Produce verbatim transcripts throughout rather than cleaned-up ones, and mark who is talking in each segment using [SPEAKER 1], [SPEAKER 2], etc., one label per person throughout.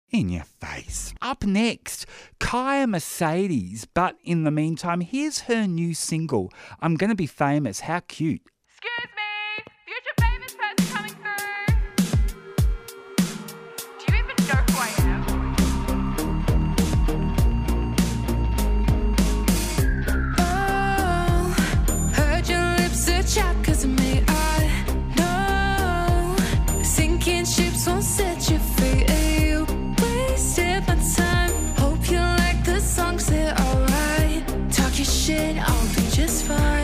[SPEAKER 1] In your face. Up next, Kaya Mercedes. But in the meantime, here's her new single, I'm Gonna Be Famous. How cute.
[SPEAKER 2] Excuse me, future famous person coming through. Do you even know who I am?
[SPEAKER 3] Oh, heard your lips are chapped 'cause of me. I know sinking ships won't set you free. You wasted my time. Hope you like the songs, they're alright. Talk your shit, I'll be just fine.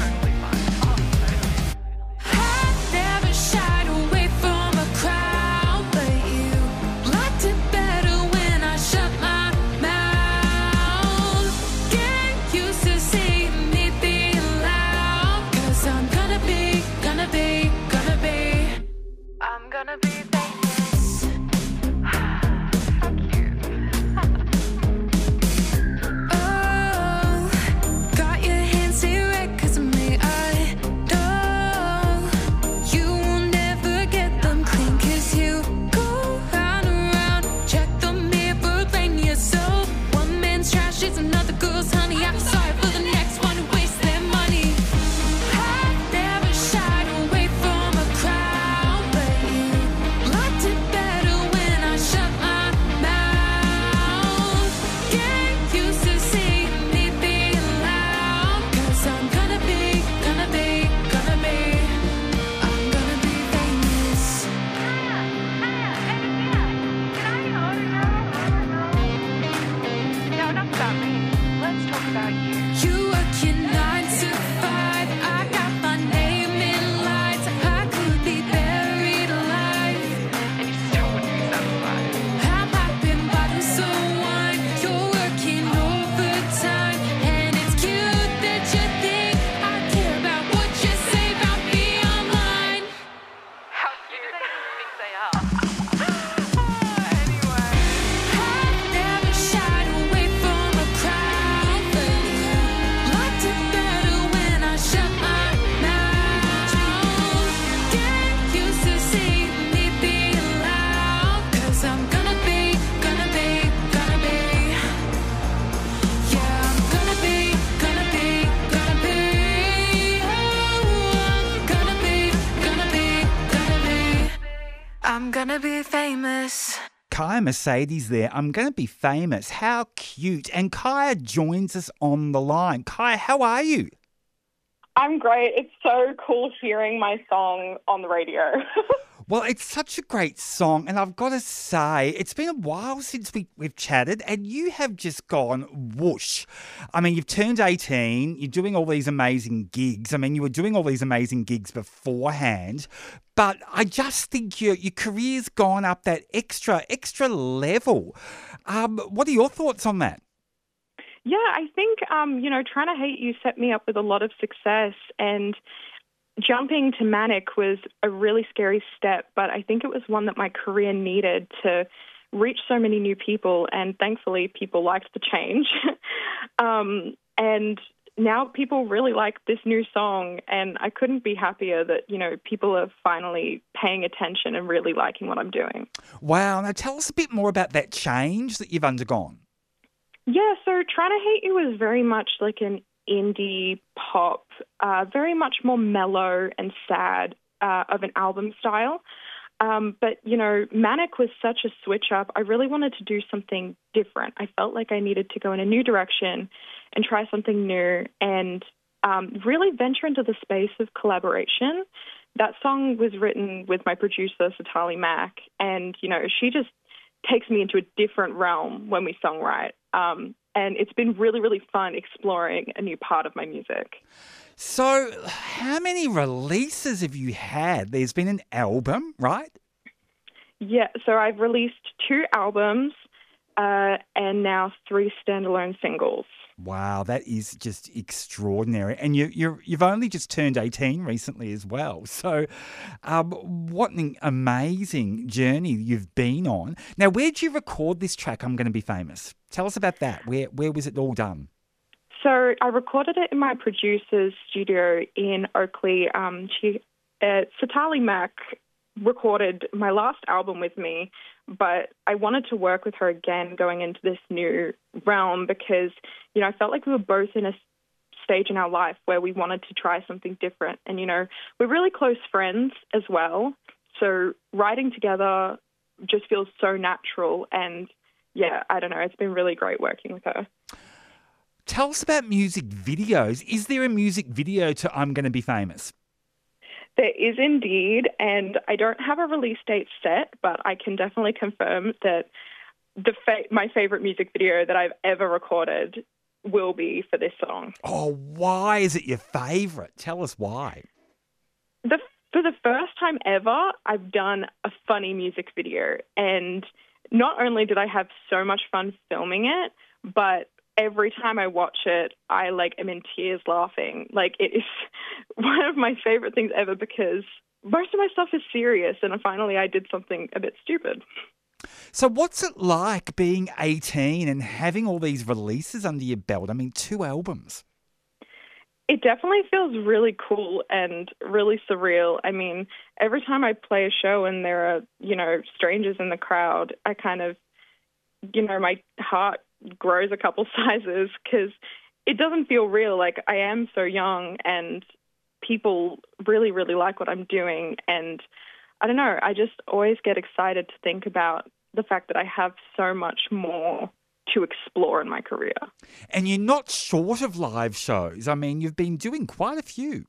[SPEAKER 2] Gonna be famous. How cute.
[SPEAKER 3] Oh, got your hands erect 'cause of me. I know you will never get them clean 'cause you go round and round. Check the mirror, blame yourself. One man's trash is another girl's honey. I'm sorry for the next one who wastes their money. I've never shied away from a crowd, but you liked it better when I shut my mouth. Get used to seeing me being loud 'cause I'm gonna be, gonna be, gonna be, I'm gonna be famous.
[SPEAKER 2] No, enough about me. Let's talk about you.
[SPEAKER 3] You work your nine to five. I got my name in lights. I could be buried alive.
[SPEAKER 2] And you still wouldn't be satisfied.
[SPEAKER 3] I'm popping bottles of wine. You're working overtime, and it's cute that you think I care about what you say about me online.
[SPEAKER 2] How cute do they think they are? Anyway.
[SPEAKER 3] I've never shied away from a crowd, but you liked it better when I shut my mouth. Get used to seeing me being loud 'cause I'm gonna be, gonna be, gonna be. Yeah, I'm gonna be, gonna be, gonna be. Oh, I'm gonna be, gonna be, gonna be. I'm gonna be famous.
[SPEAKER 1] Kaya Mercedes there. I'm going to be famous. How cute. And Kaya joins us on the line. Kaya, how are you?
[SPEAKER 4] I'm great. It's so cool hearing my song on the radio.
[SPEAKER 1] Well, it's such a great song, and I've got to say, it's been a while since we, we've chatted, and you have just gone whoosh. I mean, you've turned eighteen, you're doing all these amazing gigs. I mean, you were doing all these amazing gigs beforehand, but I just think your your career's gone up that extra, extra level. Um, what are your thoughts on that?
[SPEAKER 4] Yeah, I think, um, you know, Trying to Hate You set me up with a lot of success, and jumping to Manic was a really scary step, but I think it was one that my career needed to reach so many new people, and thankfully people liked the change. um, and now people really like this new song, and I couldn't be happier that, you know, people are finally paying attention and really liking what I'm doing.
[SPEAKER 1] Wow. Now tell us a bit more about that change that you've undergone.
[SPEAKER 4] Yeah, so Trying to Hate You was very much like an indie pop, uh, very much more mellow and sad uh, of an album style. Um, but, you know, Manic was such a switch up. I really wanted to do something different. I felt like I needed to go in a new direction and try something new and um, really venture into the space of collaboration. That song was written with my producer, Satali Mack, and, you know, she just takes me into a different realm when we songwrite. Um, and it's been really, really fun exploring a new part of my music.
[SPEAKER 1] So how many releases have you had? There's been an album, right?
[SPEAKER 4] Yeah, so I've released two albums uh, and now three standalone singles.
[SPEAKER 1] Wow, that is just extraordinary. And you, you're, you've only just turned eighteen recently as well. So um, what an amazing journey you've been on. Now, where did you record this track, I'm Gonna Be Famous? Tell us about that. Where, where was it all done?
[SPEAKER 4] So I recorded it in my producer's studio in Oakley. Um, she, uh, Satali Mack recorded my last album with me but I wanted to work with her again going into this new realm because, you know, I felt like we were both in a stage in our life where we wanted to try something different. And, you know, we're really close friends as well. So writing together just feels so natural. And, yeah, I don't know, it's been really great working with her.
[SPEAKER 1] Tell us about music videos. Is there a music video to I'm Gonna Be Famous?
[SPEAKER 4] There is indeed, and I don't have a release date set, but I can definitely confirm that the fa- my favorite music video that I've ever recorded will be for this song.
[SPEAKER 1] Oh, why is it your favourite? Tell us why.
[SPEAKER 4] The, for the first time ever, I've done a funny music video, and not only did I have so much fun filming it, but every time I watch it, I like am in tears laughing. Like it is one of my favorite things ever because most of my stuff is serious, and finally I did something a bit stupid.
[SPEAKER 1] So what's it like being eighteen and having all these releases under your belt? I mean, two albums.
[SPEAKER 4] It definitely feels really cool and really surreal. I mean, every time I play a show and there are, you know, strangers in the crowd, I kind of, you know, my heart grows a couple sizes because it doesn't feel real. Like I am so young and people really, really like what I'm doing. And I don't know, I just always get excited to think about the fact that I have so much more to explore in my career.
[SPEAKER 1] And you're not short of live shows. I mean, you've been doing quite a few.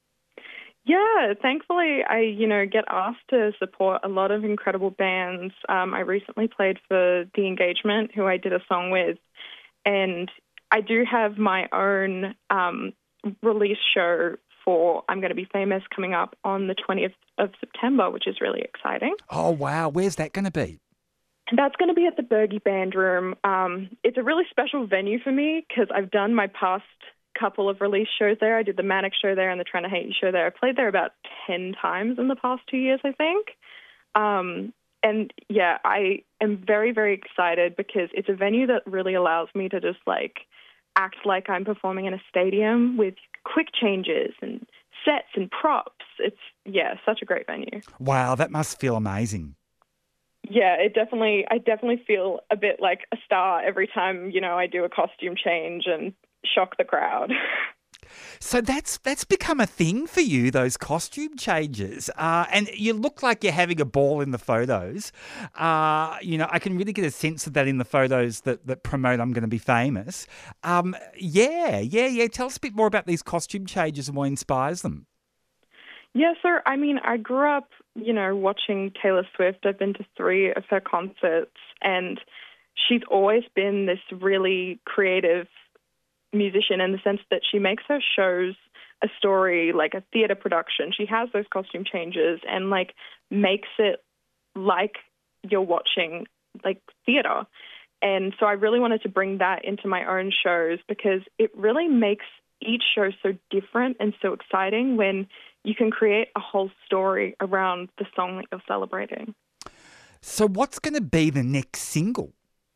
[SPEAKER 4] Yeah, thankfully, I, you know, get asked to support a lot of incredible bands. Um, I recently played for The Engagement, who I did a song with, and I do have my own um, release show for I'm Gonna Be Famous coming up on the twentieth of September, which is really exciting.
[SPEAKER 1] Oh, wow. Where's that going to be?
[SPEAKER 4] And that's going to be at the Bergie Band Room. Um, it's a really special venue for me because I've done my past couple of release shows there. I did the Manic show there and the Trying to Hate You show there. I played there about ten times in the past two years, I think. Um, and yeah, I am very, very excited because it's a venue that really allows me to just like act like I'm performing in a stadium with quick changes and sets and props. It's, yeah, such a great venue.
[SPEAKER 1] Wow, that must feel amazing.
[SPEAKER 4] Yeah, it definitely, I definitely feel a bit like a star every time, you know, I do a costume change and shock the crowd.
[SPEAKER 1] So that's that's become a thing for you, those costume changes. Uh, and you look like you're having a ball in the photos. Uh, you know, I can really get a sense of that in the photos that, that promote I'm Going to Be Famous. Um, yeah, yeah, yeah. Tell us a bit more about these costume changes and what inspires them.
[SPEAKER 4] Yeah, so, I mean, I grew up, you know, watching Taylor Swift. I've been to three of her concerts, and she's always been this really creative musician in the sense that she makes her shows a story, like a theater production. She has those costume changes and, like, makes it like you're watching, like, theater. And so I really wanted to bring that into my own shows because it really makes each show so different and so exciting when you can create a whole story around the song that you're celebrating.
[SPEAKER 1] So what's going to be the next single?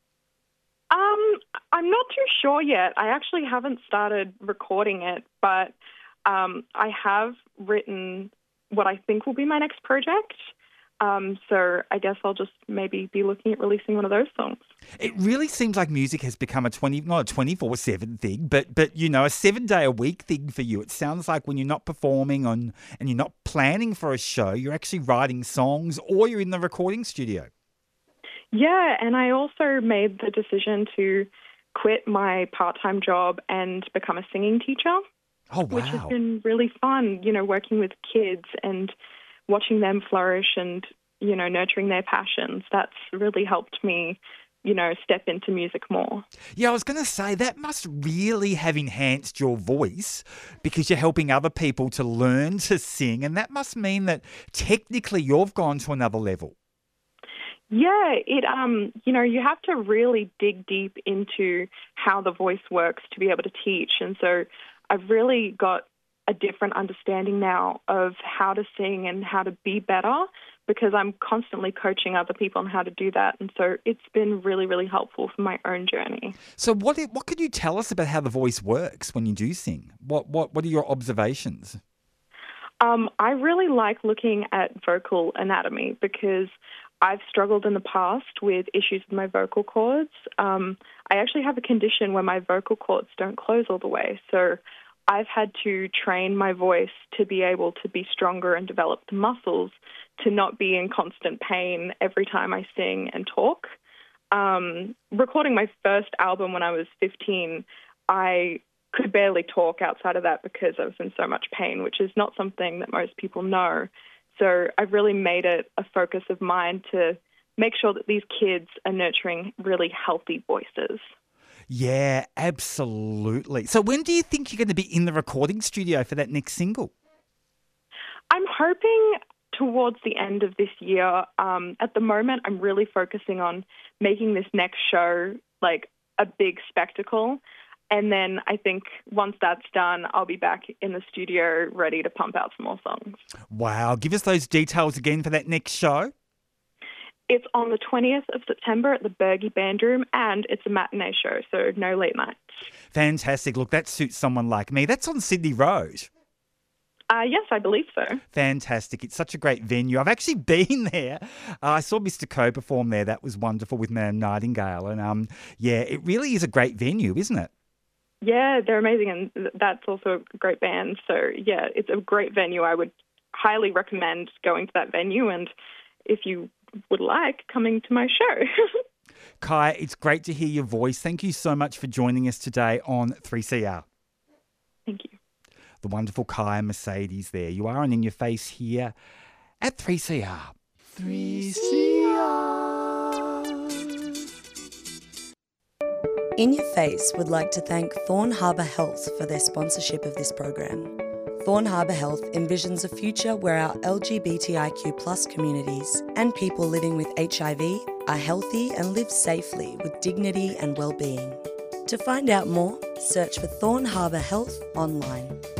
[SPEAKER 4] Um, I'm not too sure yet. I actually haven't started recording it, but um, I have written what I think will be my next project. Um, so I guess I'll just maybe be looking at releasing one of those songs.
[SPEAKER 1] It really seems like music has become a twenty, not a twenty-four seven thing, but but you know, a seven day a week thing for you. It sounds like when you're not performing on and you're not planning for a show, you're actually writing songs or you're in the recording studio.
[SPEAKER 4] Yeah, and I also made the decision to quit my part-time job and become a singing teacher.
[SPEAKER 1] Oh, wow.
[SPEAKER 4] Which has been really fun, you know, working with kids and watching them flourish and, you know, nurturing their passions. That's really helped me, you know, step into music more.
[SPEAKER 1] Yeah, I was going to say that must really have enhanced your voice because you're helping other people to learn to sing. And that must mean that technically you've gone to another level.
[SPEAKER 4] Yeah, it um, you know, you have to really dig deep into how the voice works to be able to teach. And so I've really got a different understanding now of how to sing and how to be better because I'm constantly coaching other people on how to do that. And so it's been really, really helpful for my own journey.
[SPEAKER 1] So what what could you tell us about how the voice works when you do sing? What what what are your observations?
[SPEAKER 4] Um, I really like looking at vocal anatomy because I've struggled in the past with issues with my vocal cords. Um, I actually have a condition where my vocal cords don't close all the way. So I've had to train my voice to be able to be stronger and develop the muscles to not be in constant pain every time I sing and talk. Um, recording my first album when I was fifteen, I could barely talk outside of that because I was in so much pain, which is not something that most people know. So I've really made it a focus of mine to make sure that these kids are nurturing really healthy voices.
[SPEAKER 1] Yeah, absolutely. So when do you think you're going to be in the recording studio for that next single?
[SPEAKER 4] I'm hoping towards the end of this year. Um, at the moment, I'm really focusing on making this next show like a big spectacle. And then I think once that's done, I'll be back in the studio ready to pump out some more songs.
[SPEAKER 1] Wow. Give us those details again for that next show.
[SPEAKER 4] It's on the twentieth of September at the Bergie Band Room, and it's a matinee show, so no late nights.
[SPEAKER 1] Fantastic. Look, that suits someone like me. That's on Sydney Road.
[SPEAKER 4] Uh, yes, I believe so.
[SPEAKER 1] Fantastic. It's such a great venue. I've actually been there. Uh, I saw Mister Coe perform there. That was wonderful with Madame Nightingale. And um, yeah, it really is a great venue, isn't it?
[SPEAKER 4] Yeah, they're amazing, and that's also a great band. So, yeah, it's a great venue. I would highly recommend going to that venue, and if you would like, coming to my show.
[SPEAKER 1] Kai, it's great to hear your voice. Thank you so much for joining us today on three C R.
[SPEAKER 4] Thank you.
[SPEAKER 1] The wonderful Kai Mercedes there. You are on In Your Face here at three C R. three C R.
[SPEAKER 5] In Your Face would like to thank Thorn Harbour Health for their sponsorship of this program. Thorn Harbour Health envisions a future where our L G B T I Q plus communities and people living with H I V are healthy and live safely with dignity and well-being. To find out more, search for Thorn Harbour Health online.